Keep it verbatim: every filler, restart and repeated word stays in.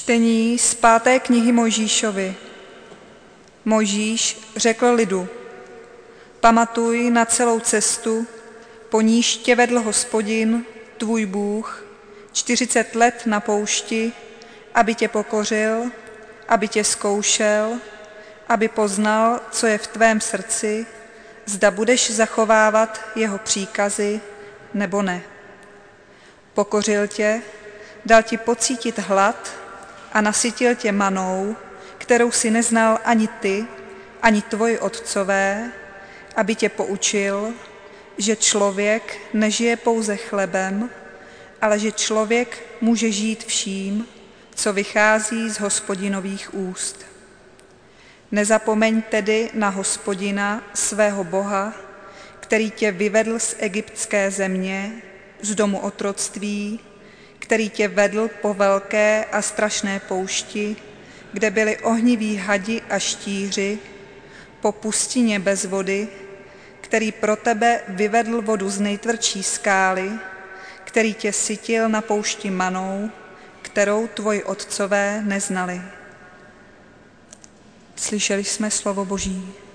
Čtení z páté knihy Mojžíšovi. Mojžíš řekl lidu: Pamatuj na celou cestu, po níž tě vedl Hospodin, tvůj Bůh, čtyřicet let na poušti, aby tě pokořil, aby tě zkoušel, aby poznal, co je v tvém srdci, zda budeš zachovávat jeho příkazy, nebo ne. Pokořil tě, dal ti pocítit hlad a nasytil tě manou, kterou si neznal ani ty, ani tvoji otcové, aby tě poučil, že člověk nežije pouze chlebem, ale že člověk může žít vším, co vychází z Hospodinových úst. Nezapomeň tedy na Hospodina, svého Boha, který tě vyvedl z egyptské země, z domu otroctví, který tě vedl po velké a strašné poušti, kde byli ohniví hadi a štíři, po pustině bez vody, který pro tebe vyvedl vodu z nejtvrdší skály, který tě sytil na poušti manou, kterou tvoji otcové neznali. Slyšeli jsme slovo Boží.